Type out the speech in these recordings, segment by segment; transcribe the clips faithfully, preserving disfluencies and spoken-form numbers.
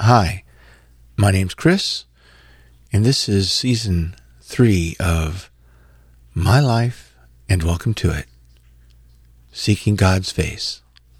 Hi, my name's Chris, and this is season three of My Life and Welcome to It, Seeking God's Face.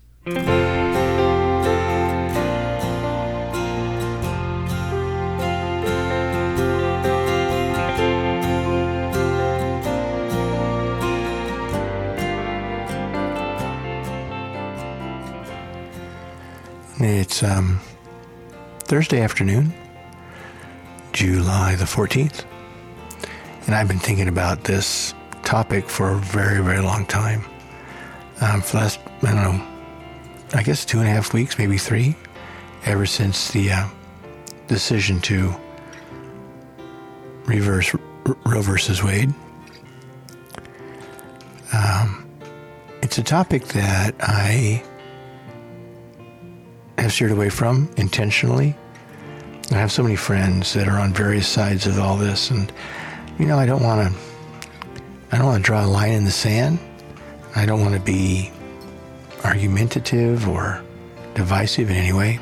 It's um, Thursday afternoon, July the fourteenth, and I've been thinking about this topic for a very, very long time. Um, for the last, I don't know, I guess two and a half weeks, maybe three, ever since the uh, decision to reverse R- Roe versus Wade. Um, it's a topic that I have steered away from intentionally. I have so many friends that are on various sides of all this, and you know, I don't want to I don't want to draw a line in the sand. I don't want to be argumentative or divisive in any way.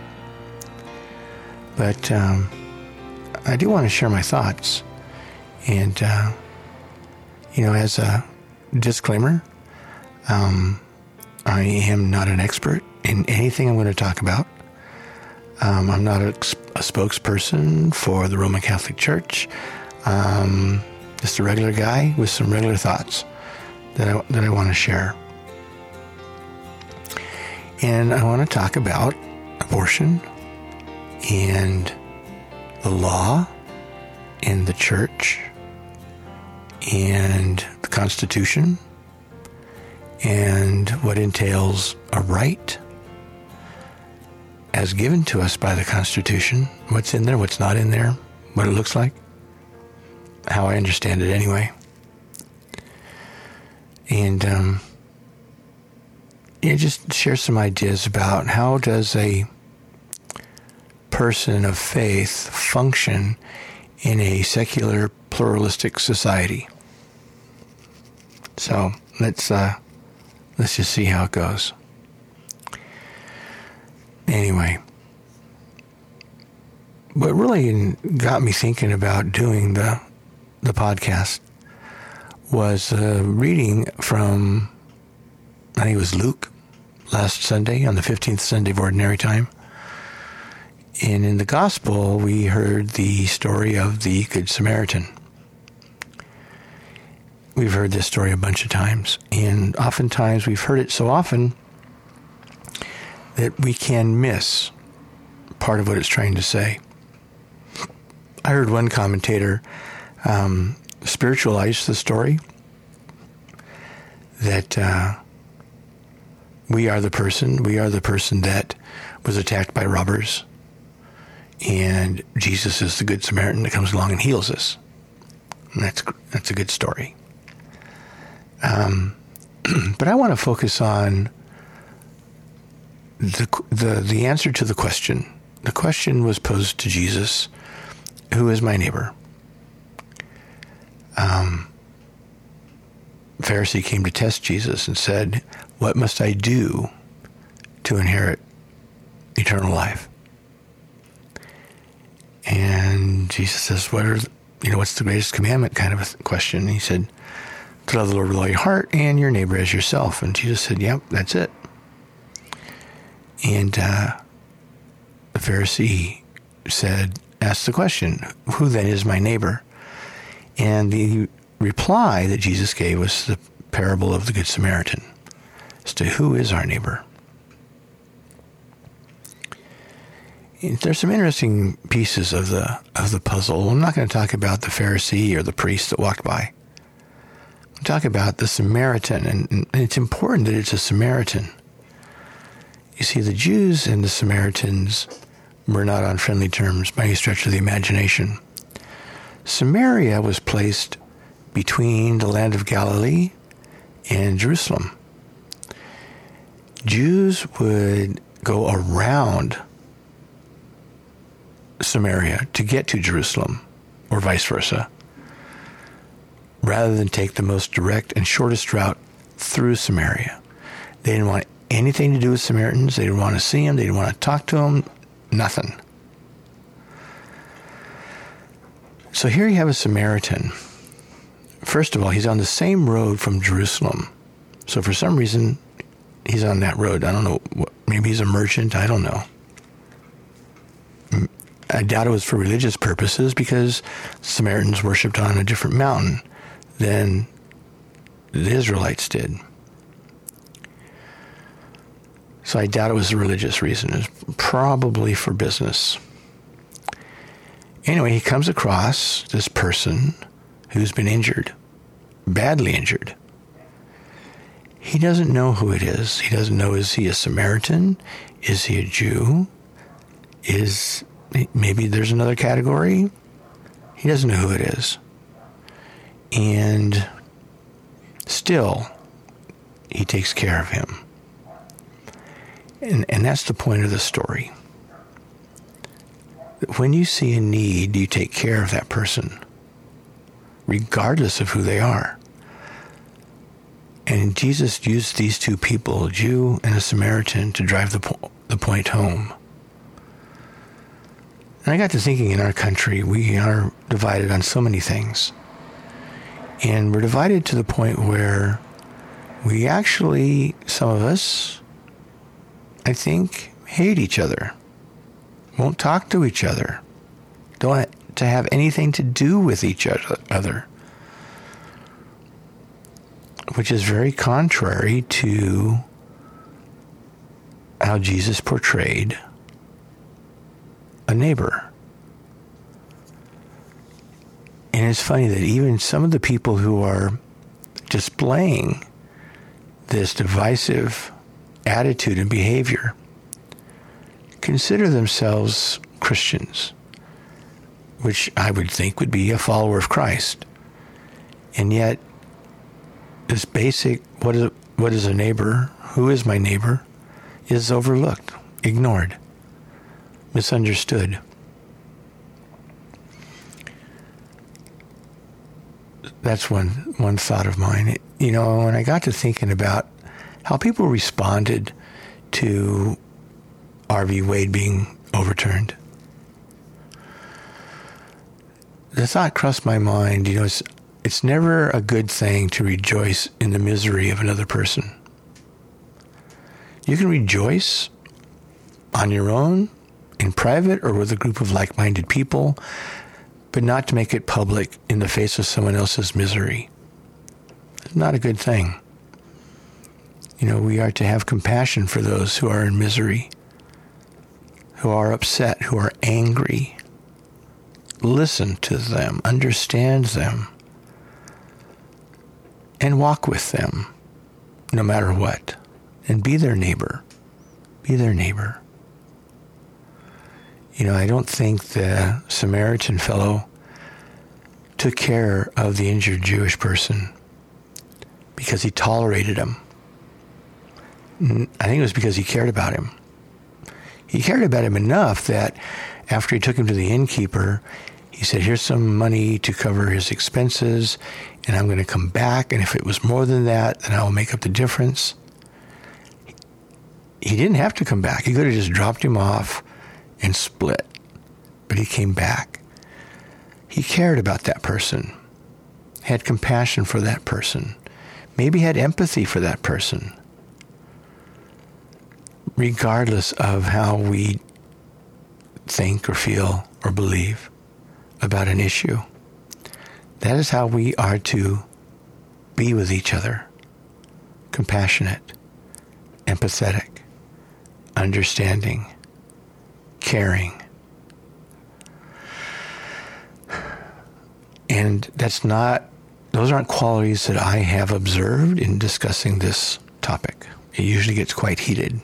But um, I do want to share my thoughts. And uh, you know, as a disclaimer, um, I am not an expert in anything I'm going to talk about. Um, I'm not a, a spokesperson for the Roman Catholic Church. Um, just a regular guy with some regular thoughts that I, that I want to share. And I want to talk about abortion and the law and the church and the Constitution and what entails a right as given to us by the Constitution, what's in there, what's not in there, what it looks like, how I understand it anyway. And um, yeah, just share some ideas about how does a person of faith function in a secular, pluralistic society. So let's uh, let's just see how it goes. Anyway, what really got me thinking about doing the the podcast was a reading from, I think it was Luke, last Sunday, on the fifteenth Sunday of Ordinary Time. And in the Gospel, we heard the story of the Good Samaritan. We've heard this story a bunch of times, and oftentimes we've heard it so often that we can miss part of what it's trying to say. I heard one commentator um, spiritualize the story, that uh, we are the person, we are the person that was attacked by robbers, and Jesus is the Good Samaritan that comes along and heals us. And that's that's a good story. Um, but I want to focus on The, the the answer to the question. The question was posed to Jesus, who is my neighbor? Um, Pharisee came to test Jesus and said, what must I do to inherit eternal life? And Jesus says, what are, you know, what's the greatest commandment kind of a question? And he said, to love the Lord with all your heart and your neighbor as yourself. And Jesus said, yep, that's it. And uh, the Pharisee said, asked the question, who then is my neighbor? And the reply that Jesus gave was the parable of the Good Samaritan, as to who is our neighbor. And there's some interesting pieces of the of the puzzle. I'm not going to talk about the Pharisee or the priest that walked by. I'm talking about the Samaritan, and, and it's important that it's a Samaritan. You see, the Jews and the Samaritans were not on friendly terms by any stretch of the imagination. Samaria was placed between the land of Galilee and Jerusalem. Jews would go around Samaria to get to Jerusalem, or vice versa, rather than take the most direct and shortest route through Samaria. They didn't want anything to do with Samaritans. They didn't want to see them. They didn't want to talk to them. Nothing. So here you have a Samaritan. First of all, he's on the same road from Jerusalem. So for some reason, he's on that road. I don't know. Maybe he's a merchant. I don't know. I doubt it was for religious purposes, because Samaritans worshipped on a different mountain than the Israelites did. So I doubt it was a religious reason. It was probably for business. Anyway, he comes across this person who's been injured, badly injured. He doesn't know who it is. He doesn't know, is he a Samaritan? Is he a Jew? Is maybe there's another category? He doesn't know who it is. And still, he takes care of him. And, and that's the point of the story. When you see a need, you take care of that person, regardless of who they are. And Jesus used these two people, a Jew and a Samaritan, to drive the, po- the point home. And I got to thinking, in our country, we are divided on so many things. And we're divided to the point where we actually, some of us, I think, hate each other, won't talk to each other, don't want to have anything to do with each other, which is very contrary to how Jesus portrayed a neighbor. And it's funny that even some of the people who are displaying this divisive attitude and behavior consider themselves Christians, which I would think would be a follower of Christ. And yet, this basic, what is, what is a neighbor, who is my neighbor, is overlooked, ignored, misunderstood. That's one one thought of mine. You know, when I got to thinking about how people responded to R V Wade being overturned, the thought crossed my mind, you know, it's, it's never a good thing to rejoice in the misery of another person. You can rejoice on your own, in private, or with a group of like-minded people, but not to make it public in the face of someone else's misery. It's not a good thing. You know, we are to have compassion for those who are in misery, who are upset, who are angry. Listen to them, understand them, and walk with them, no matter what. And be their neighbor. Be their neighbor. You know, I don't think the Samaritan fellow took care of the injured Jewish person because he tolerated him. I think it was because he cared about him. He cared about him enough that after he took him to the innkeeper, he said, here's some money to cover his expenses, and I'm going to come back, and if it was more than that, then I will make up the difference. He didn't have to come back. He could have just dropped him off and split. But he came back. He cared about that person, had compassion for that person, maybe had empathy for that person, regardless of how we think or feel or believe about an issue. That is how we are to be with each other. Compassionate, empathetic, understanding, caring. And that's not, those aren't qualities that I have observed in discussing this topic. It usually gets quite heated.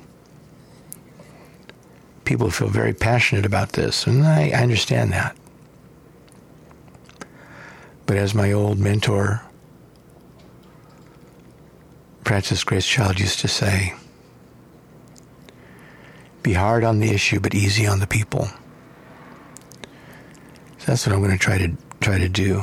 People feel very passionate about this, and I, I understand that. But as my old mentor, Frances Grace Child, used to say, be hard on the issue, but easy on the people. So that's what I'm going to try to try to do.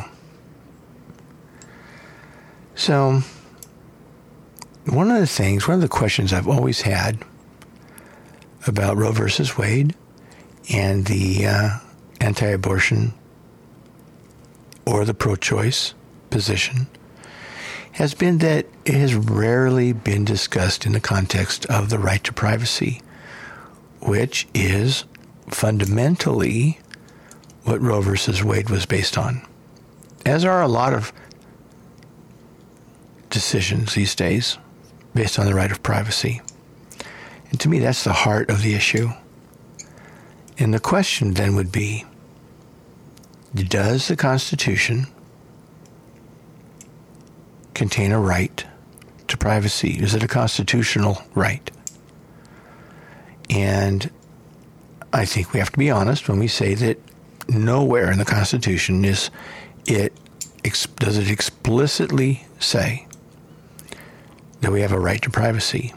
So, one of the things, one of the questions I've always had about Roe versus Wade and the uh, anti-abortion or the pro-choice position has been that it has rarely been discussed in the context of the right to privacy, which is fundamentally what Roe versus Wade was based on, as are a lot of decisions these days based on the right of privacy. And to me, that's the heart of the issue. And the question then would be, does the Constitution contain a right to privacy? Is it a constitutional right? And I think we have to be honest when we say that nowhere in the Constitution is it does it explicitly say that we have a right to privacy.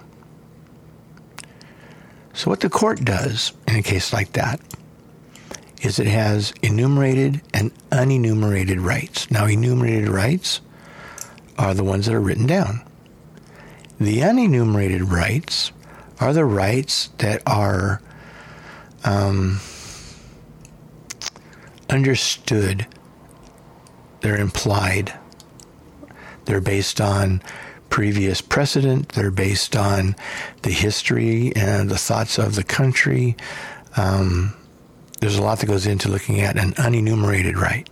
So what the court does in a case like that is it has enumerated and unenumerated rights. Now, enumerated rights are the ones that are written down. The unenumerated rights are the rights that are um, understood. They're implied. They're based on previous precedent. They're based on the history and the thoughts of the country. Um, there's a lot that goes into looking at an unenumerated right.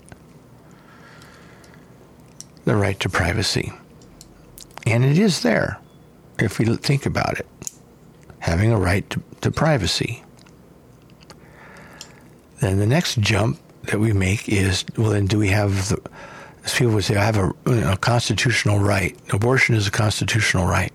The right to privacy. And it is there, if we think about it, having a right to, to privacy. Then the next jump that we make is, well, then do we have the, as people would say, I have a, you know, constitutional right. Abortion is a constitutional right.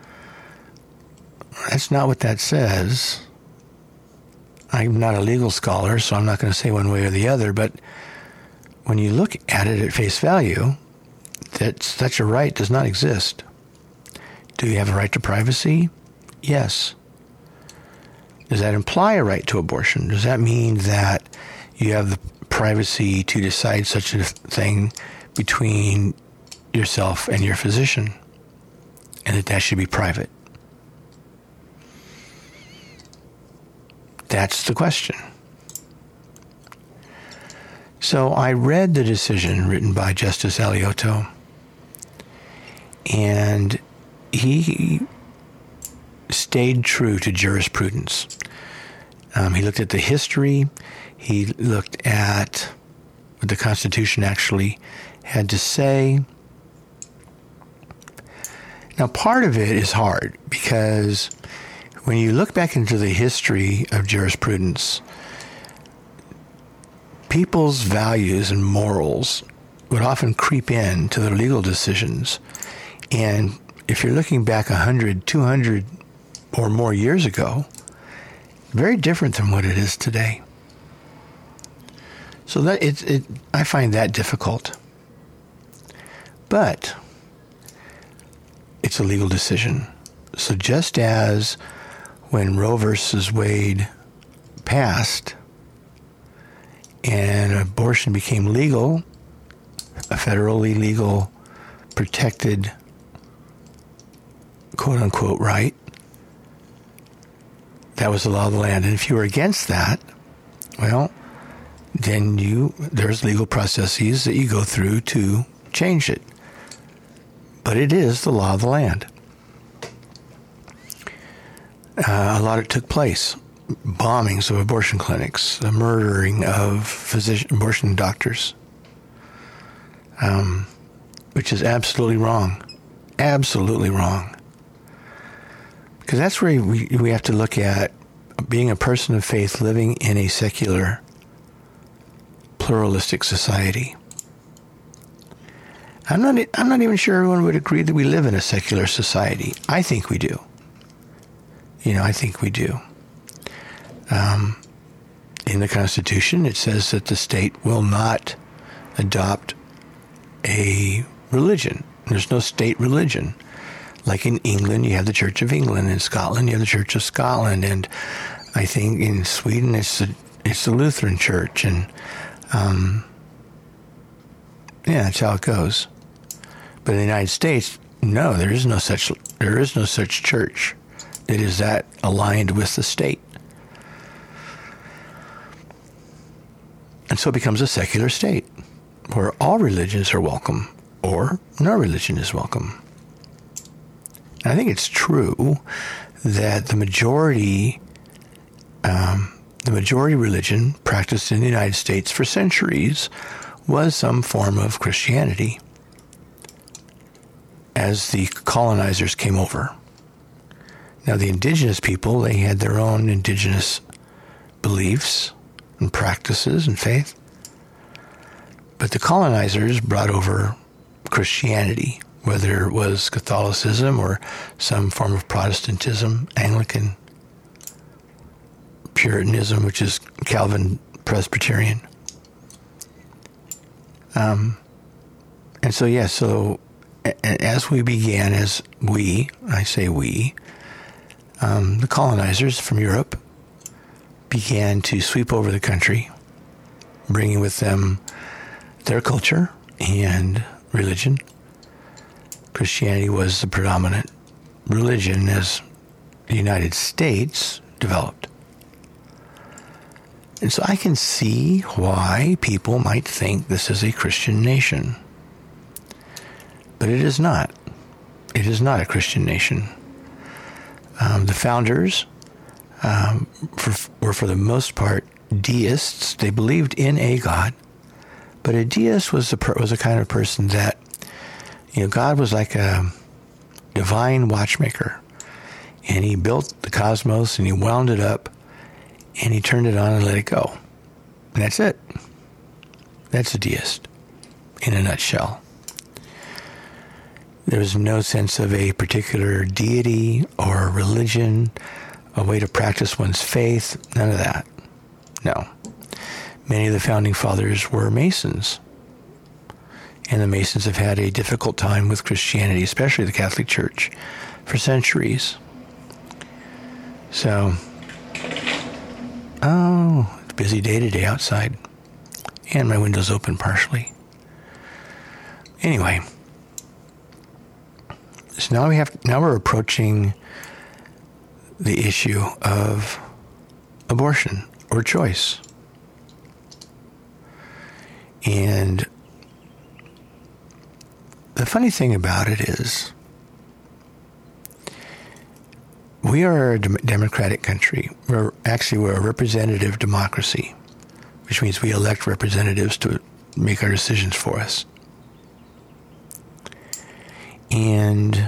That's not what that says. I'm not a legal scholar, so I'm not going to say one way or the other, but when you look at it at face value, that such a right does not exist. Do you have a right to privacy? Yes. Does that imply a right to abortion? Does that mean that you have the privacy to decide such a thing between yourself and your physician, and that that should be private? That's the question. So I read the decision written by Justice Alioto, and he stayed true to jurisprudence. Um, he looked at the history. He looked at what the Constitution actually had to say. Now, part of it is hard because when you look back into the history of jurisprudence, people's values and morals would often creep in to their legal decisions. And if you're looking back one hundred, two hundred or more years ago, very different than what it is today. So that it, it I find that difficult. But it's a legal decision. So just as when Roe versus Wade passed and abortion became legal, a federally legal, protected, quote-unquote, right, that was the law of the land. And if you were against that, well, then you there's legal processes that you go through to change it. But it is the law of the land. Uh, a lot of it took place. Bombings of abortion clinics, the murdering of physician abortion doctors, um, which is absolutely wrong. Absolutely wrong. Because that's where we, we have to look at being a person of faith living in a secular, pluralistic society. I'm not, I'm not even sure everyone would agree that we live in a secular society. I think we do. You know, I think we do. Um, in the Constitution, it says that the state will not adopt a religion. There's no state religion. Like in England, you have the Church of England. In Scotland, you have the Church of Scotland. And I think in Sweden, it's the, it's the Lutheran Church. And, um, yeah, that's how it goes. But in the United States, no, there is no such, there is no such church that is that aligned with the state. And so it becomes a secular state. where all religions are welcome or no religion is welcome. And I think it's true that the majority, um, the majority religion practiced in the United States for centuries was some form of Christianity as the colonizers came over. Now, the indigenous people, they had their own indigenous beliefs and practices and faith. But the colonizers brought over Christianity, whether it was Catholicism or some form of Protestantism, Anglican, Puritanism, which is Calvin Presbyterian. Um, and so, yeah, so as we began, as we, I say we, um, the colonizers from Europe began to sweep over the country, bringing with them their culture and religion. Christianity was the predominant religion as the United States developed. And so I can see why people might think this is a Christian nation. But it is not. It is not a Christian nation. Um, the founders um, for, were, for the most part, deists. They believed in a God. But a deist was a, was a kind of person that, you know, God was like a divine watchmaker. And he built the cosmos and he wound it up and he turned it on and let it go. And that's it. That's a deist in a nutshell. There was no sense of a particular deity or religion, a way to practice one's faith, none of that. No. Many of the founding fathers were Masons. And the Masons have had a difficult time with Christianity, especially the Catholic Church, for centuries. So, oh, it's a busy day today outside. And my window's open partially. Anyway. So now we have, now we're approaching the issue of abortion or choice. And the funny thing about it is, we are a dem- democratic country. We're actually, we're a representative democracy, which means we elect representatives to make our decisions for us. And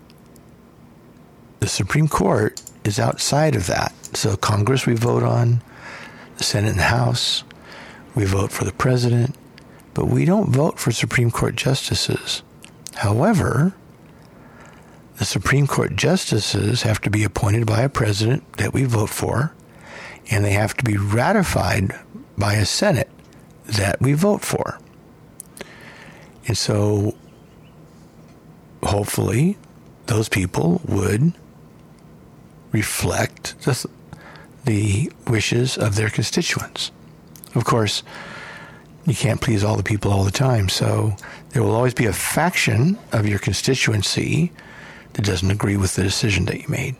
the Supreme Court is outside of that. So Congress we vote on, the Senate and the House, we vote for the president, but we don't vote for Supreme Court justices. However, the Supreme Court justices have to be appointed by a president that we vote for, and they have to be ratified by a Senate that we vote for. And so hopefully, those people would reflect the, the wishes of their constituents. Of course, you can't please all the people all the time, so there will always be a faction of your constituency that doesn't agree with the decision that you made.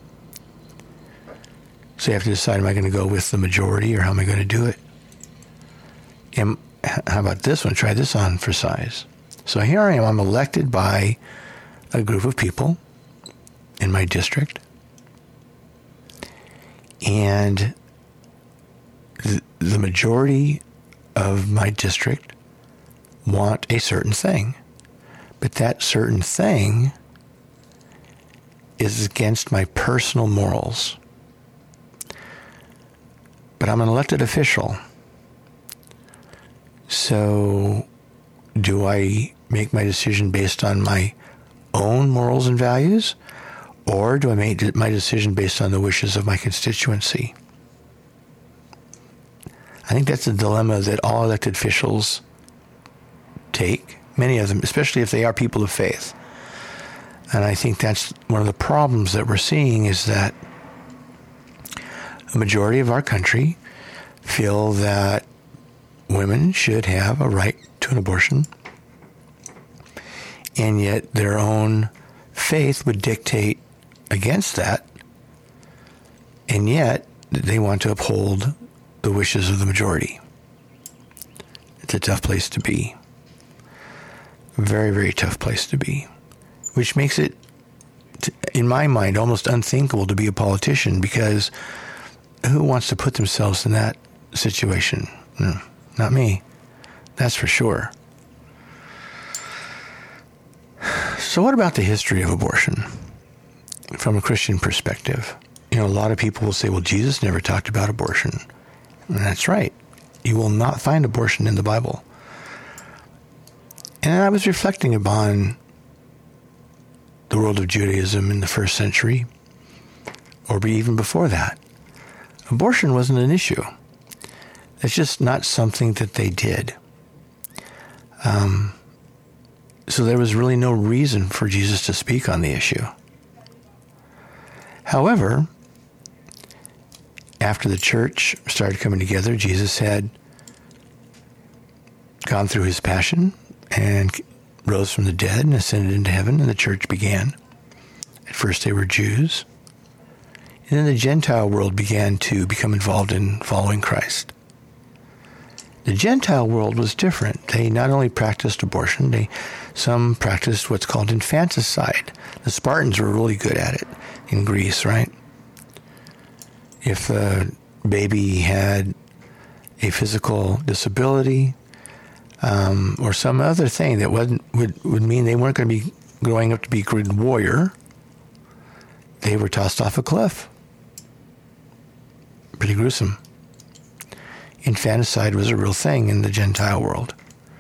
So you have to decide, am I going to go with the majority or how am I going to do it? And how about this one? Try this on for size. So here I am, I'm elected by a group of people in my district. And th- the majority of my district want a certain thing. But that certain thing is against my personal morals. But I'm an elected official. So do I make my decision based on my own morals and values, or do I make my decision based on the wishes of my constituency? I think that's a dilemma that all elected officials take, many of them, especially if they are people of faith. And I think that's one of the problems that we're seeing, is that a majority of our country feel that women should have a right to an abortion, and yet their own faith would dictate against that, and yet they want to uphold the wishes of the majority. it's a tough place to be. Very, very tough place to be. Which makes it, in my mind, almost unthinkable to be a politician, because who wants to put themselves in that situation? No, not me. That's for sure. So what about the history of abortion from a Christian perspective? You know, a lot of people will say, well, Jesus never talked about abortion. And that's right. You will not find abortion in the Bible. And I was reflecting upon the world of Judaism in the first century, or even before that. Abortion wasn't an issue. It's just not something that they did. Um, so there was really no reason for Jesus to speak on the issue. However, after the church started coming together, Jesus had gone through his passion and rose from the dead and ascended into heaven, and the church began. At first they were Jews, and then the Gentile world began to become involved in following Christ. The Gentile world was different. They not only practiced abortion, they some practiced what's called infanticide. The Spartans were really good at it in Greece, right? If the baby had a physical disability, Um, or some other thing that wasn't, would, would mean they weren't going to be growing up to be a good warrior, they were tossed off a cliff. Pretty gruesome. Infanticide was a real thing in the Gentile world.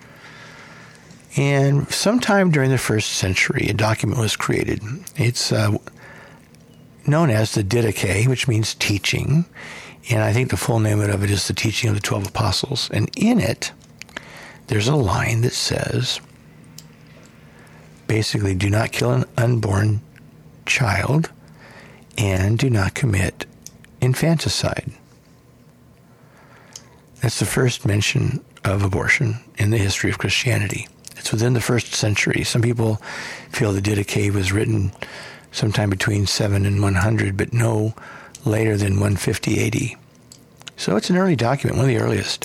And sometime during the first century, a document was created. It's uh, known as the Didache, which means teaching. And I think the full name of it is the Teaching of the Twelve Apostles. And in it, there's a line that says, basically, do not kill an unborn child and do not commit infanticide. That's the first mention of abortion in the history of Christianity. It's within the first century. Some people feel the Didache was written sometime between seven and one hundred, but no later than one fifty A D. So it's an early document, one of the earliest.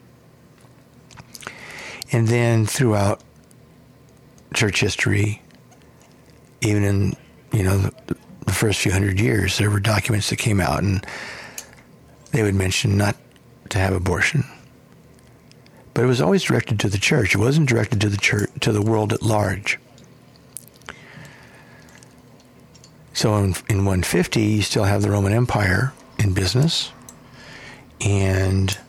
And then throughout church history, even in, you know, the, the first few hundred years, there were documents that came out and they would mention not to have abortion. But it was always directed to the church. It wasn't directed to the church, to the world at large. So in, in one fifty, you still have the Roman Empire in business, and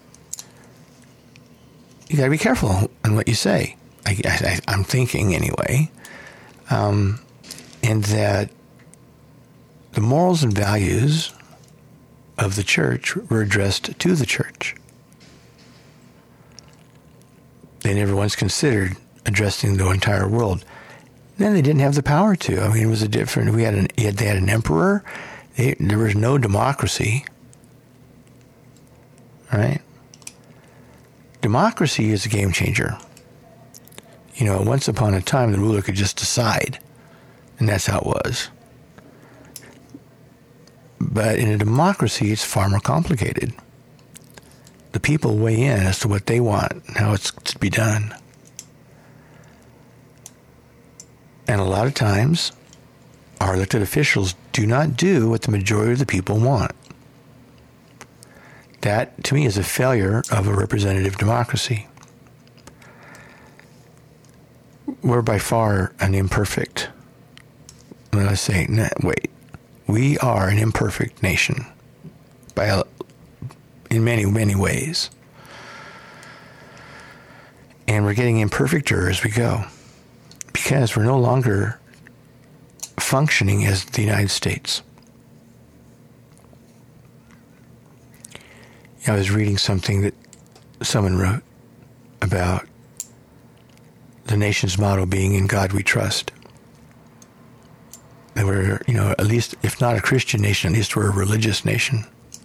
you got to be careful on what you say. I, I, I'm thinking anyway, um, and that the morals and values of the church were addressed to the church. They never once considered addressing the entire world. Then they didn't have the power to. I mean, it was a different. We had an. They had an emperor. They, there was no democracy. Right? Democracy is a game changer. You know, once upon a time, the ruler could just decide, and that's how it was. But in a democracy, it's far more complicated. The people weigh in as to what they want and how it's to be done. And a lot of times, our elected officials do not do what the majority of the people want. That, to me, is a failure of a representative democracy. We're by far an imperfect, let us say, no, wait, we are an imperfect nation by a, in many, many ways. And we're getting imperfecter as we go because we're no longer functioning as the United States. I was reading something that someone wrote about the nation's motto being "In God We Trust." That we're, you know, at least, if not a Christian nation, at least we're a religious nation.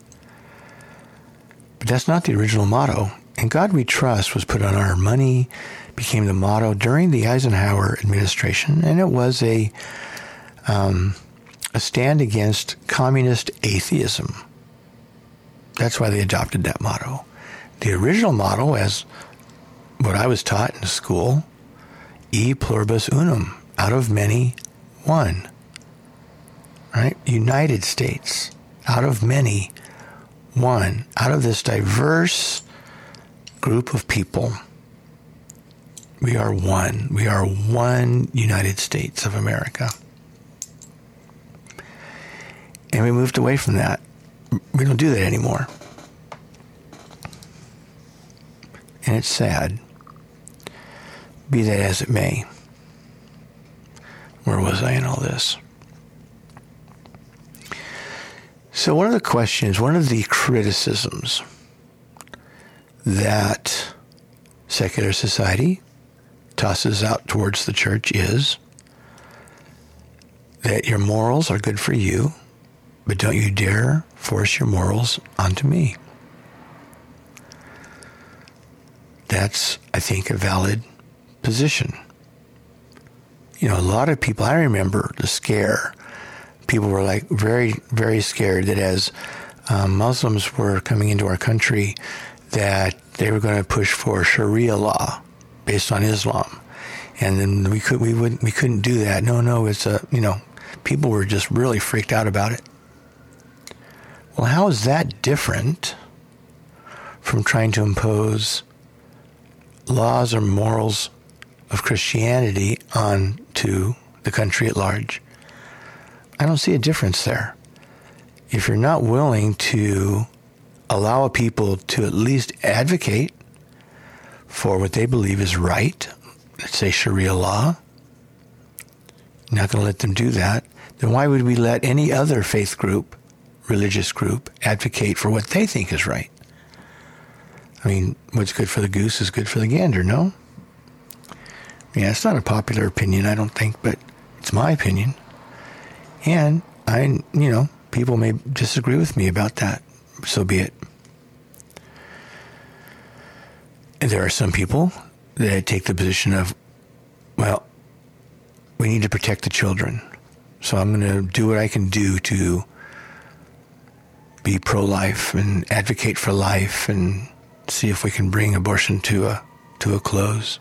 But that's not the original motto. "In God We Trust" was put on our money, became the motto during the Eisenhower administration, and it was a um, a stand against communist atheism. That's why they adopted that motto. The original motto, as what I was taught in school, e pluribus unum, out of many, one. Right? United States, out of many, one. Out of this diverse group of people, we are one. We are one United States of America. And we moved away from that. We don't do that anymore. And it's sad. Be that as it may. Where was I in all this? So one of the questions, one of the criticisms that secular society tosses out towards the church is that your morals are good for you, but don't you dare force your morals onto me. That's, I think, a valid position. You know, a lot of people, I remember the scare. People were like very, very scared that as um, Muslims were coming into our country, that they were going to push for Sharia law based on Islam. And then we could, we wouldn't, we couldn't do that. No, no, it's a, you know, people were just really freaked out about it. Well, how is that different from trying to impose laws or morals of Christianity onto the country at large? I don't see a difference there. If you're not willing to allow people to at least advocate for what they believe is right, let's say Sharia law, not going to let them do that, then why would we let any other faith group, religious group, advocate for what they think is right? I mean, what's good for the goose is good for the gander, no? Yeah, it's not a popular opinion, I don't think, but it's my opinion. And I, you know, people may disagree with me about that. So be it. And there are some people that take the position of, well, we need to protect the children. So I'm going to do what I can do to be pro-life and advocate for life and see if we can bring abortion to a to a close.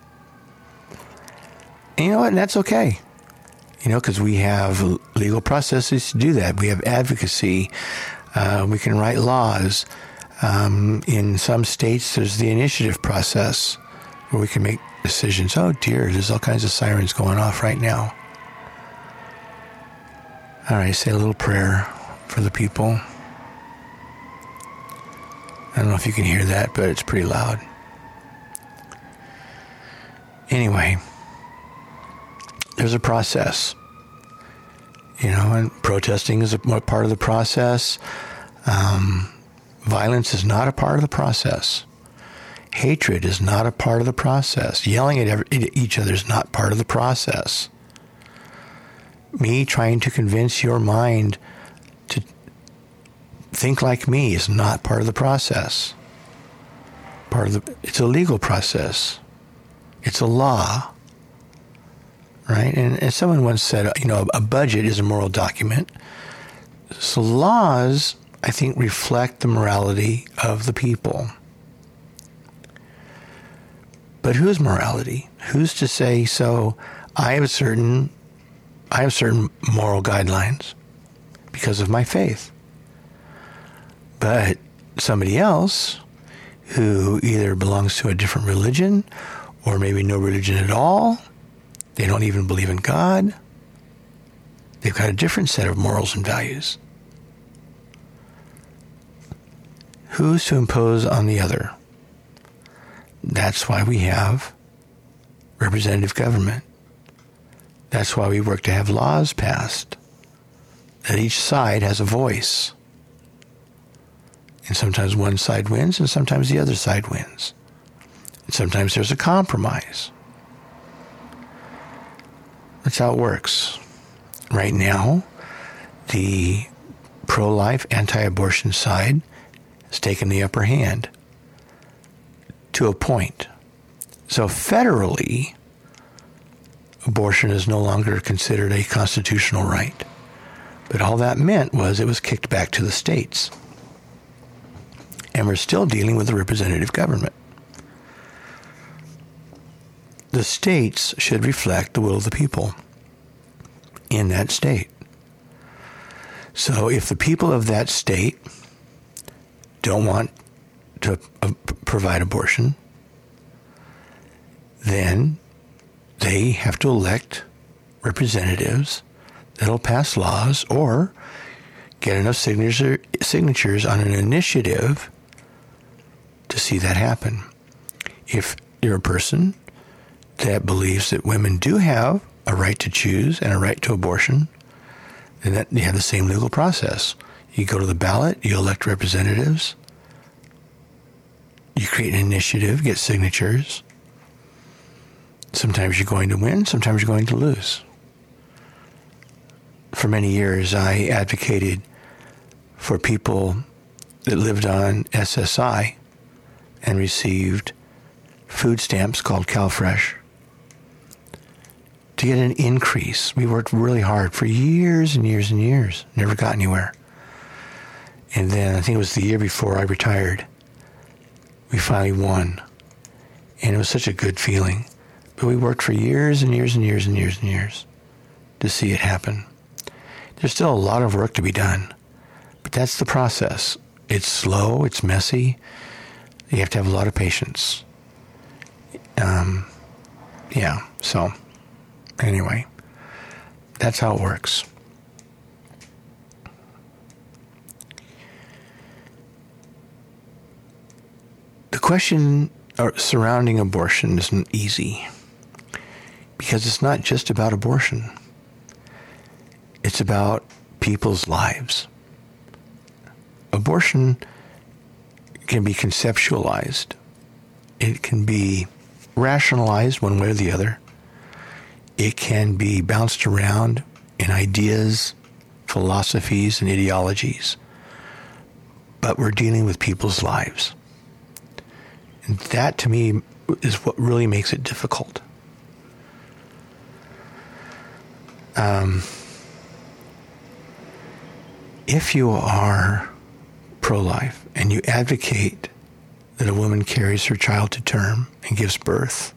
And you know what? And that's okay. You know, because we have legal processes to do that. We have advocacy. Uh, we can write laws. Um, in some states, there's the initiative process where we can make decisions. Oh, dear, there's all kinds of sirens going off right now. All right, say a little prayer for the people. I don't know if you can hear that, but it's pretty loud. Anyway, there's a process, you know, and protesting is a part of the process. Um, violence is not a part of the process. Hatred is not a part of the process. Yelling at, every, at each other is not part of the process. Me trying to convince your mind to think like me is not part of the process. Part of the, it's a legal process. It's a law. Right? And as someone once said, you know, a budget is a moral document. So laws, I think, reflect the morality of the people. But whose morality? Who's to say, so I have a certain, I have certain moral guidelines because of my faith. But somebody else who either belongs to a different religion or maybe no religion at all, they don't even believe in God. They've got a different set of morals and values. Who's to impose on the other? That's why we have representative government. That's why we work to have laws passed, that each side has a voice. And sometimes one side wins, and sometimes the other side wins. And sometimes there's a compromise. That's how it works. Right now, the pro-life, anti-abortion side has taken the upper hand to a point. So federally, abortion is no longer considered a constitutional right. But all that meant was it was kicked back to the states. And we're still dealing with a representative government. the states should reflect the will of the people in that state. So if the people of that state don't want to uh, provide abortion, then they have to elect representatives that'll pass laws or get enough signature, signatures on an initiative to see that happen. If you're a person that believes that women do have a right to choose and a right to abortion, then that, you have the same legal process. You go to the ballot, you elect representatives, you create an initiative, get signatures. Sometimes you're going to win, sometimes you're going to lose. For many years, I advocated for people that lived on S S I and received food stamps called CalFresh to get an increase. We worked really hard for years and years and years, never got anywhere. And then I think it was the year before I retired, we finally won. And it was such a good feeling. But we worked for years and years and years and years and years to see it happen. There's still a lot of work to be done, but that's the process. It's slow, it's messy. You have to have a lot of patience. Um, yeah, so anyway, that's how it works. The question surrounding abortion isn't easy because it's not just about abortion. It's about people's lives. Abortion can be conceptualized. It can be rationalized one way or the other. It can be bounced around in ideas, philosophies, and ideologies. But we're dealing with people's lives. And that, to me, is what really makes it difficult. Um, if you are pro-life and you advocate that a woman carries her child to term and gives birth,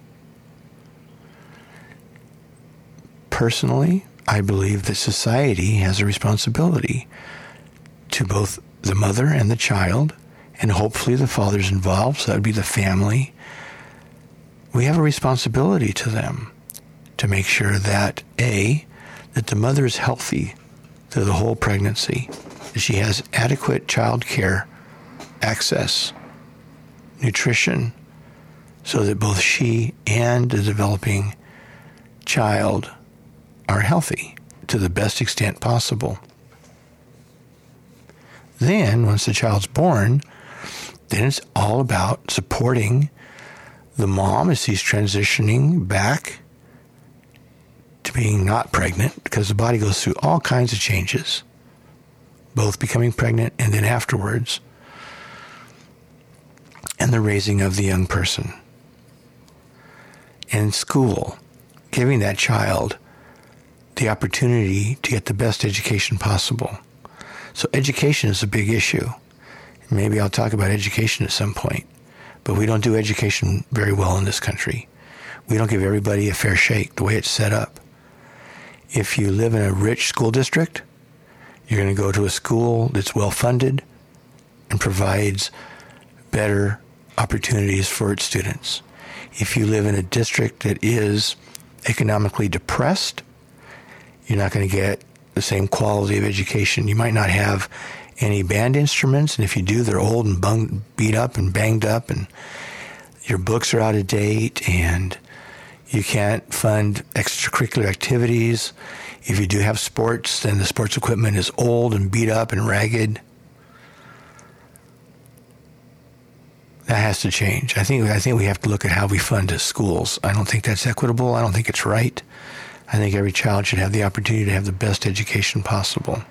personally, I believe that society has a responsibility to both the mother and the child, and hopefully the father's involved, so that would be the family. We have a responsibility to them to make sure that, A, that the mother is healthy through the whole pregnancy, that she has adequate child care access, nutrition, so that both she and the developing child are healthy to the best extent possible. Then, once the child's born, then it's all about supporting the mom as she's transitioning back to being not pregnant, because the body goes through all kinds of changes, both becoming pregnant and then afterwards, and the raising of the young person. In school, giving that child the opportunity to get the best education possible. So education is a big issue. Maybe I'll talk about education at some point, but we don't do education very well in this country. We don't give everybody a fair shake the way it's set up. If you live in a rich school district, you're going to go to a school that's well-funded and provides better opportunities for its students. If you live in a district that is economically depressed, you're not going to get the same quality of education. You might not have any band instruments, and if you do, they're old and bung, beat up and banged up, and your books are out of date, and you can't fund extracurricular activities. If you do have sports, then the sports equipment is old and beat up and ragged. That has to change. I think I think we have to look at how we fund schools. I don't think that's equitable. I don't think it's right. I think every child should have the opportunity to have the best education possible.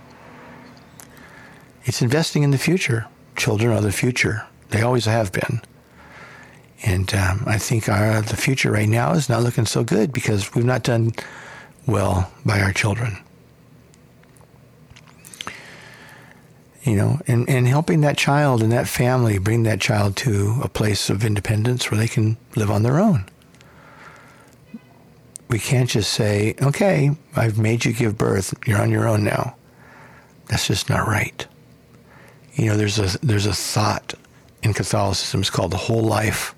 It's investing in the future. Children are the future. They always have been. And um, I think our, the future right now is not looking so good because we've not done well by our children. You know, and, and helping that child and that family bring that child to a place of independence where they can live on their own. we can't just say, okay, I've made you give birth. You're on your own now. That's just not right. You know, there's a there's a thought in Catholicism. It's called the whole life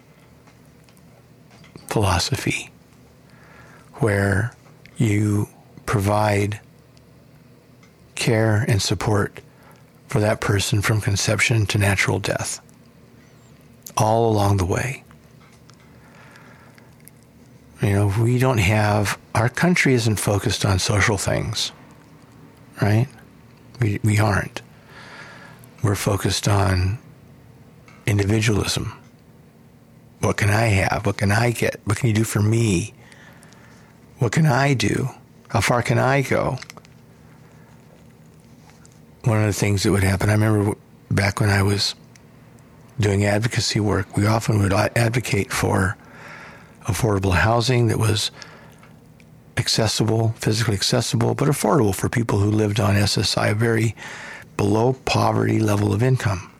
philosophy, where you provide care and support for that person from conception to natural death, all along the way. You know, we don't have, our country isn't focused on social things, right? We we aren't. We're focused on individualism. What can I have? What can I get? What can you do for me? What can I do? How far can I go? One of the things that would happen, I remember back when I was doing advocacy work, we often would advocate for affordable housing that was accessible, physically accessible, but affordable for people who lived on S S I, a very below poverty level of income.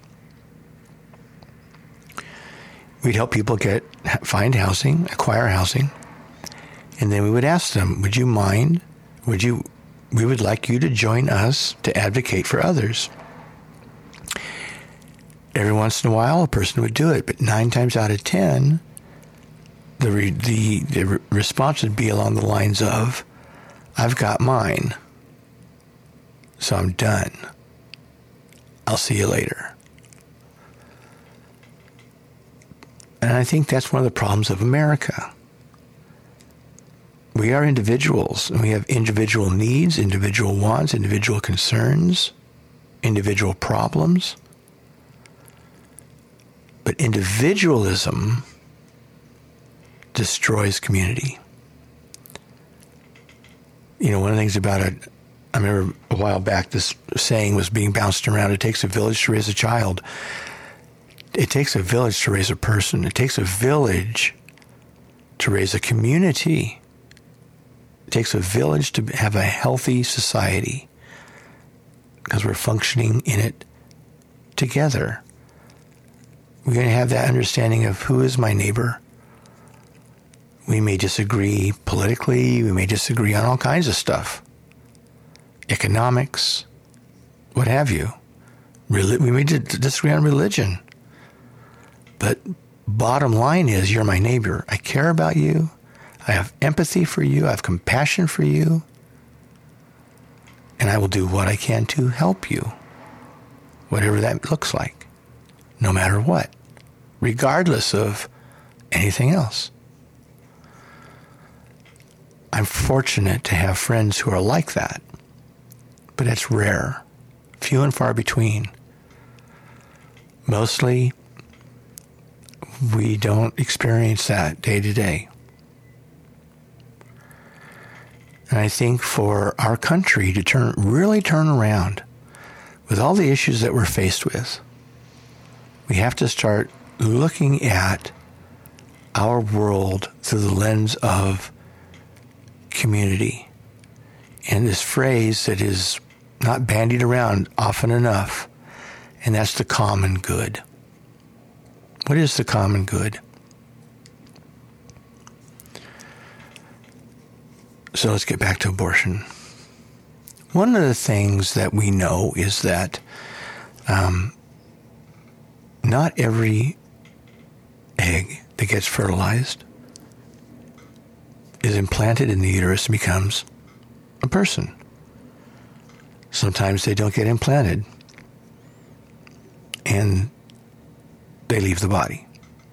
We'd help people get find housing, acquire housing, and then we would ask them, would you mind, would you, we would like you to join us to advocate for others. Every once in a while, a person would do it, but nine times out of ten, the re, the, the re- response would be along the lines of, I've got mine, so I'm done. I'll see you later. And I think that's one of the problems of America. We are individuals, and we have individual needs, individual wants, individual concerns, individual problems. But individualism destroys community. You know, one of the things about it, I remember a while back this saying was being bounced around, it takes a village to raise a child. It takes a village to raise a person. It takes a village to raise a community. It takes a village to have a healthy society because we're functioning in it together. We're going to have that understanding of who is my neighbor. We may disagree politically. We may disagree on all kinds of stuff. Economics, what have you. Reli- we may disagree on religion. But bottom line is, you're my neighbor. I care about you. I have empathy for you. I have compassion for you. And I will do what I can to help you, whatever that looks like, no matter what, regardless of anything else. I'm fortunate to have friends who are like that, but it's rare, few and far between. Mostly, we don't experience that day to day. And I think for our country to turn, really turn around with all the issues that we're faced with, we have to start looking at our world through the lens of community. And this phrase that is not bandied around often enough, and that's the common good. What is the common good? So let's get back to abortion. One of the things that we know is that um, not every egg that gets fertilized is implanted in the uterus and becomes a person. Sometimes they don't get implanted and they leave the body.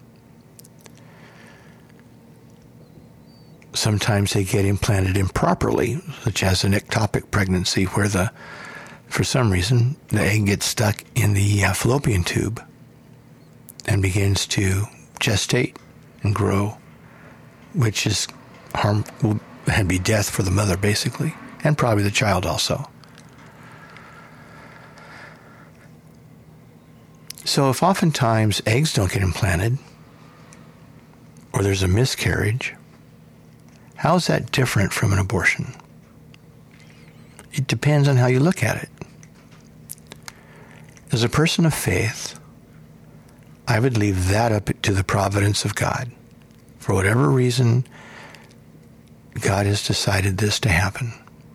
Sometimes they get implanted improperly, such as an ectopic pregnancy, where the, for some reason, the egg gets stuck in the uh, fallopian tube and begins to gestate and grow, which is harmful and be death for the mother, basically, and probably the child also. So if oftentimes eggs don't get implanted, or there's a miscarriage, how is that different from an abortion? It depends on how you look at it. As a person of faith, I would leave that up to the providence of God. For whatever reason, God has decided this to happen.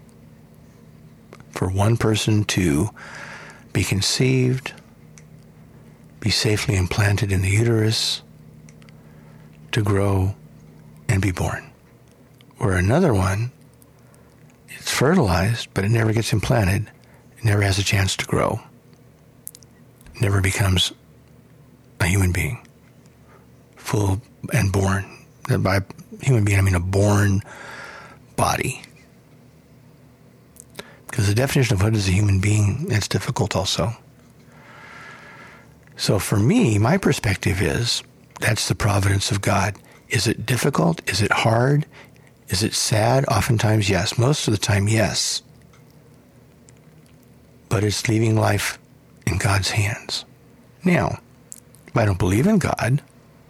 For one person to be conceived, be safely implanted in the uterus, to grow and be born. Where another one, it's fertilized, but it never gets implanted. It never has a chance to grow. It never becomes a human being, full and born. By human being, I mean a born body. Because the definition of what is a human being, it's difficult also. So for me, my perspective is, that's the providence of God. Is it difficult? Is it hard? Is it sad? Oftentimes, yes. Most of the time, yes. But it's leaving life in God's hands. Now, if I don't believe in God,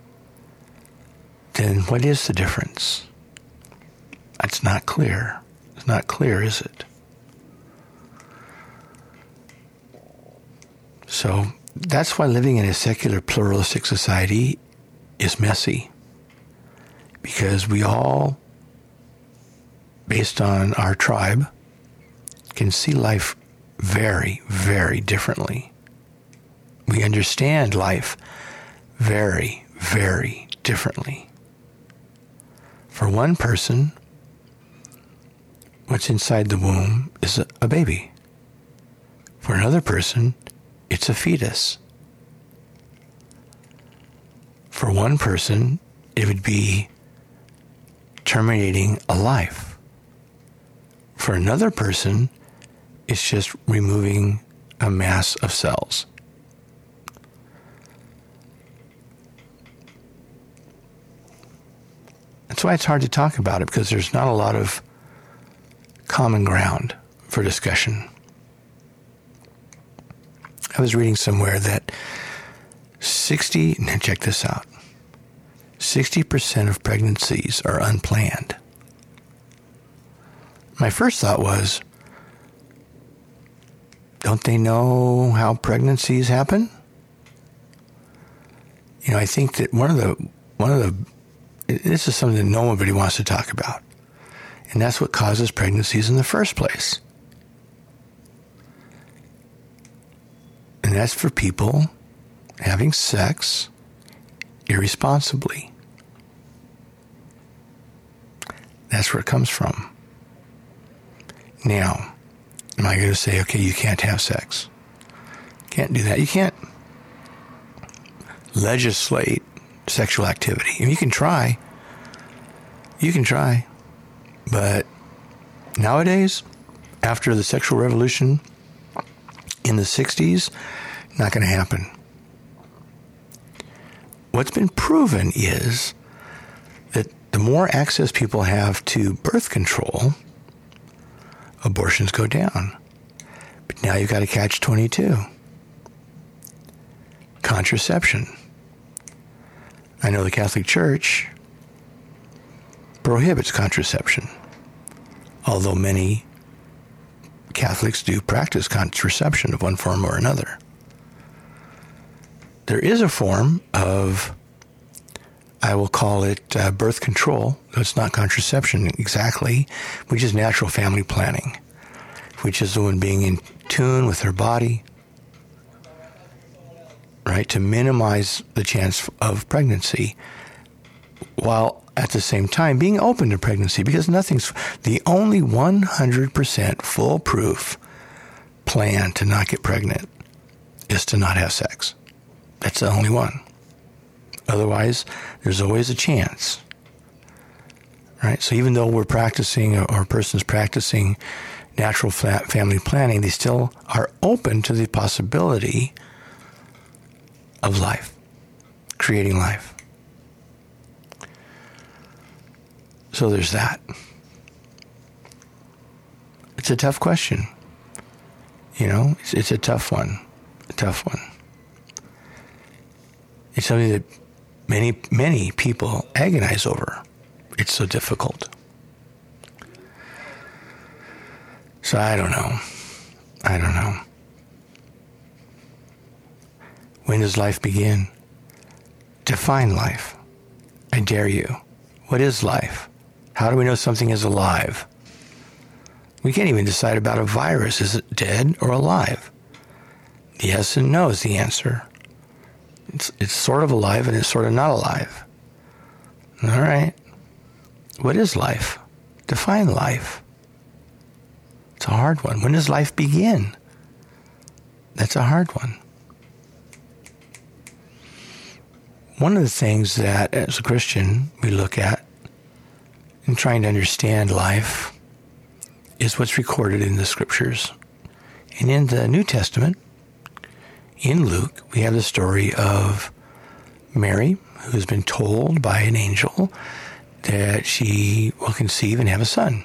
then what is the difference? It's not clear. It's not clear, is it? So that's why living in a secular pluralistic society is messy. Because we all, based on our tribe, can see life very, very differently. We understand life very, very differently. For one person, what's inside the womb is a, a baby. For another person, it's a fetus. For one person, it would be terminating a life. For another person, it's just removing a mass of cells. That's why it's hard to talk about it, because there's not a lot of common ground for discussion. I was reading somewhere that sixty, now check this out, sixty percent of pregnancies are unplanned. My first thought was, don't they know how pregnancies happen? You know, I think that one of the, one of the, this is something that nobody wants to talk about. And that's what causes pregnancies in the first place. And that's for people having sex irresponsibly. That's where it comes from. Now, am I going to say, okay, you can't have sex? Can't do that. You can't legislate sexual activity. I mean, you can try. You can try. But nowadays, after the sexual revolution in the sixties, not going to happen. What's been proven is that the more access people have to birth control, abortions go down. But now you've got a catch twenty-two. Contraception. I know the Catholic Church prohibits contraception, although many Catholics do practice contraception of one form or another. There is a form of, I will call it uh, birth control. It's not contraception exactly, which is natural family planning, which is the one being in tune with her body, right, to minimize the chance of pregnancy, while at the same time being open to pregnancy, because nothing's, the only one hundred percent foolproof plan to not get pregnant is to not have sex. That's the only one. Otherwise, there's always a chance, right? So even though we're practicing, or a person's practicing natural family planning, they still are open to the possibility of life, creating life. So there's that. It's a tough question. You know, it's, it's a tough one, a tough one. It's something that many, many people agonize over. It's so difficult. So I don't know. I don't know. When does life begin? Define life. I dare you. What is life? How do we know something is alive? We can't even decide about a virus. Is it dead or alive? Yes and no is the answer. It's, it's sort of alive and it's sort of not alive. All right. What is life? Define life. It's a hard one. When does life begin? That's a hard one. One of the things that, as a Christian, we look at in trying to understand life is what's recorded in the Scriptures. And in the New Testament, in Luke, we have the story of Mary, who has been told by an angel that she will conceive and have a son.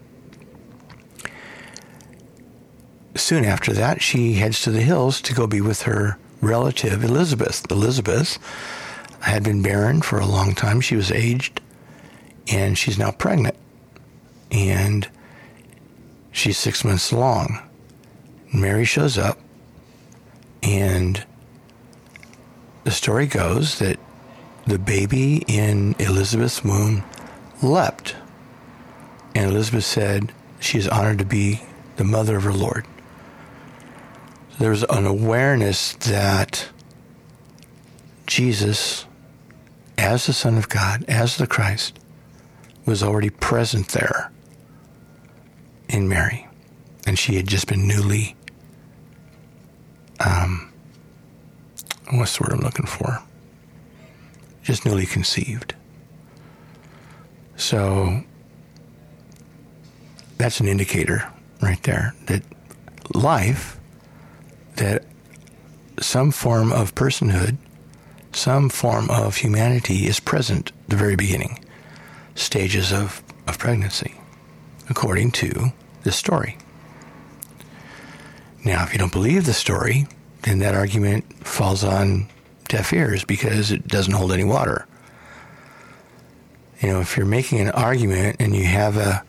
Soon after that, she heads to the hills to go be with her relative, Elizabeth. Elizabeth had been barren for a long time. She was aged, and she's now pregnant. And she's six months along. Mary shows up, and the story goes that the baby in Elizabeth's womb leapt. And Elizabeth said she is honored to be the mother of her Lord. There's an awareness that Jesus, as the Son of God, as the Christ, was already present there in Mary. And she had just been newly, um, what's the word I'm looking for? Just newly conceived. So that's an indicator right there that life, that some form of personhood, some form of humanity is present at the very beginning stages of, of pregnancy, according to this story. Now, if you don't believe the story, then that argument falls on deaf ears because it doesn't hold any water. You know, if you're making an argument and you have a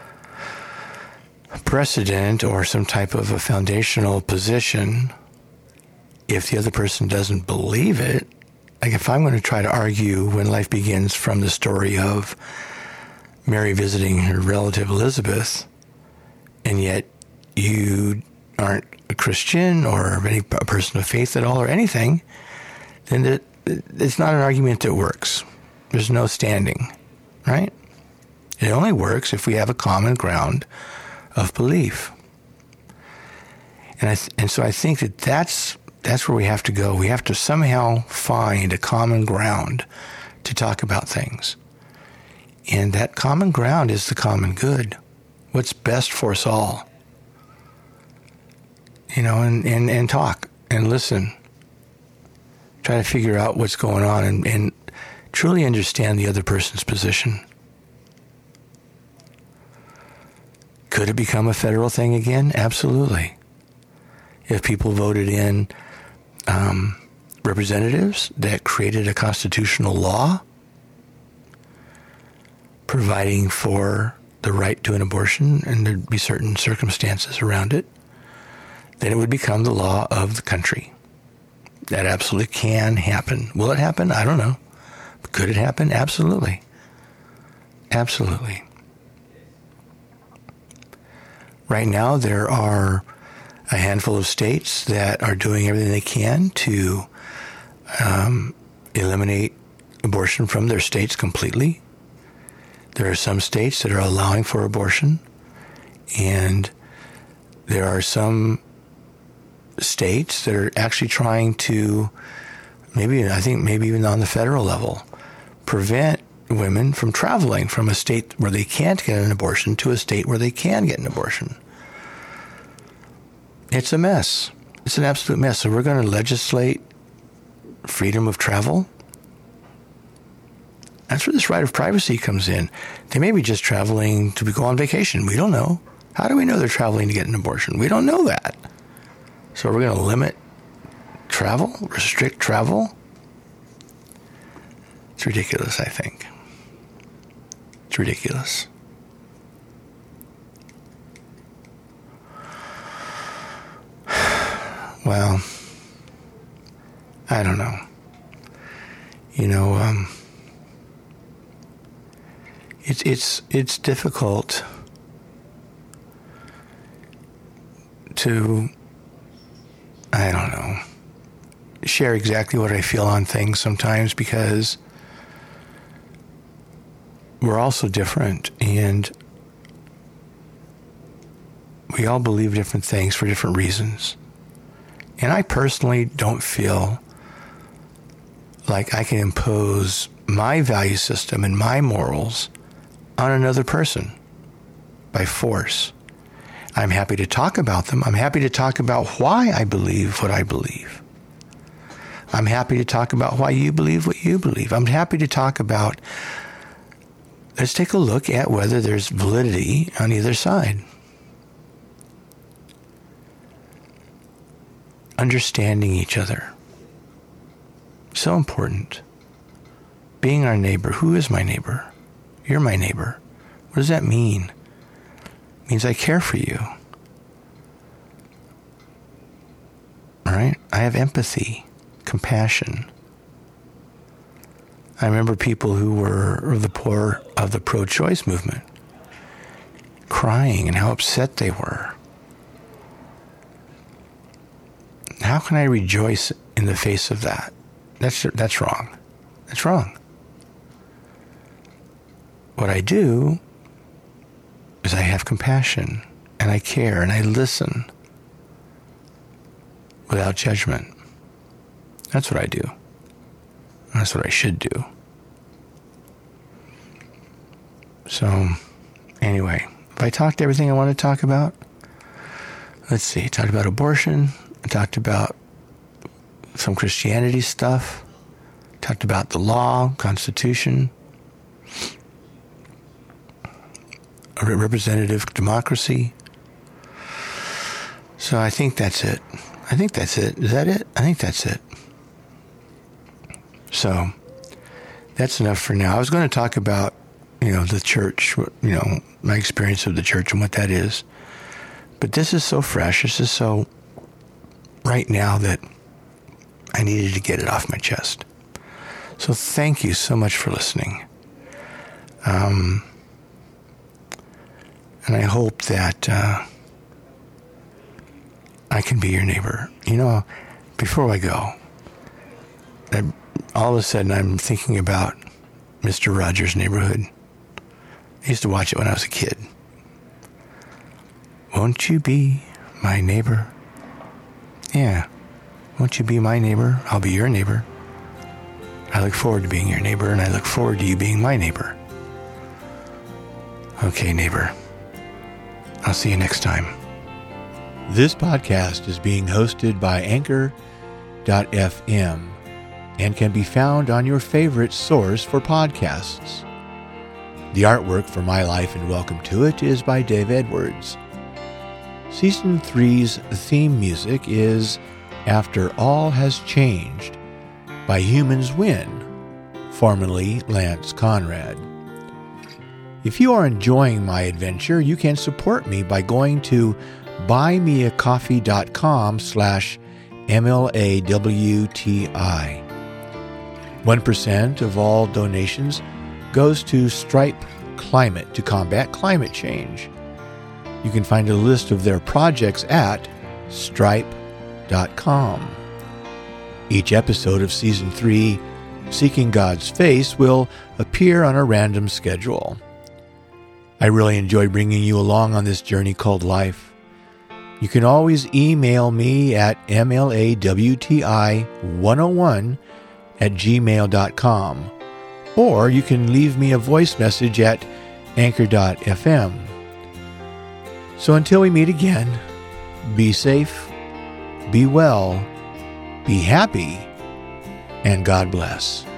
precedent or some type of a foundational position, if the other person doesn't believe it, like if I'm going to try to argue when life begins from the story of Mary visiting her relative Elizabeth, and yet you aren't a Christian or any a person of faith at all or anything, then it, it's not an argument that works. There's no standing, right? It only works if we have a common ground of belief. And I th- and so I think that that's that's where we have to go. We have to somehow find a common ground to talk about things. And that common ground is the common good. What's best for us all. You know, and, and, and talk and listen. Try to figure out what's going on and, and truly understand the other person's position. Could it become a federal thing again? Absolutely. If people voted in um, representatives that created a constitutional law providing for the right to an abortion, and there'd be certain circumstances around it, then it would become the law of the country. That absolutely can happen. Will it happen? I don't know. Could it happen? Absolutely. Absolutely. Right now, there are a handful of states that are doing everything they can to um, eliminate abortion from their states completely. There are some states that are allowing for abortion, and there are some states that are actually trying to, maybe, I think maybe even on the federal level, prevent women from traveling from a state where they can't get an abortion to a state where they can get an abortion. It's a mess. It's an absolute mess. So we're going to legislate freedom of travel? That's where this right of privacy comes in. They may be just traveling to go on vacation. We don't know. How do we know they're traveling to get an abortion? We don't know that. So we're going to limit travel, restrict travel? It's ridiculous, I think. It's ridiculous. Well, I don't know. You know, um, it's it's it's difficult to, I don't know, share exactly what I feel on things sometimes, because we're all so different, and we all believe different things for different reasons. And I personally don't feel like I can impose my value system and my morals on another person by force. I'm happy to talk about them. I'm happy to talk about why I believe what I believe. I'm happy to talk about why you believe what you believe. I'm happy to talk about, let's take a look at whether there's validity on either side. Understanding each other. So important. Being our neighbor. Who is my neighbor? You're my neighbor. What does that mean? It means I care for you. All right? I have empathy, compassion. I remember people who were the poor of the pro-choice movement crying and how upset they were. How can I rejoice in the face of that? That's that's wrong. That's wrong. What I do is I have compassion, and I care, and I listen without judgment. That's what I do. That's what I should do. So, anyway, have I talked everything I want to talk about? Let's see. I talked about abortion. I talked about some Christianity stuff. Talked about the law, Constitution, a representative democracy. So I think that's it. I think that's it. Is that it? I think that's it. So that's enough for now. I was going to talk about, you know, the church, you know, my experience of the church and what that is. But this is so fresh. This is so right now that I needed to get it off my chest. So thank you so much for listening. Um, and I hope that uh, I can be your neighbor. You know, before I go, I, all of a sudden I'm thinking about Mister Rogers' Neighborhood. I used to watch it when I was a kid. Won't you be my neighbor? Yeah. Won't you be my neighbor? I'll be your neighbor. I look forward to being your neighbor, and I look forward to you being my neighbor. Okay, neighbor. I'll see you next time. This podcast is being hosted by Anchor dot f m and can be found on your favorite source for podcasts. The artwork for My Life and Welcome to It is by Dave Edwards. Season three's theme music is After All Has Changed by Humans Win, formerly Lance Conrad. If you are enjoying my adventure, you can support me by going to buymeacoffee.com slash MLAWTI. one percent of all donations goes to Stripe Climate to combat climate change. You can find a list of their projects at stripe dot com. Each episode of Season three, Seeking God's Face, will appear on a random schedule. I really enjoy bringing you along on this journey called life. You can always email me at M L A W T I one oh one at gmail dot com, or you can leave me a voice message at Anchor dot f m. So until we meet again, be safe, be well, be happy, and God bless.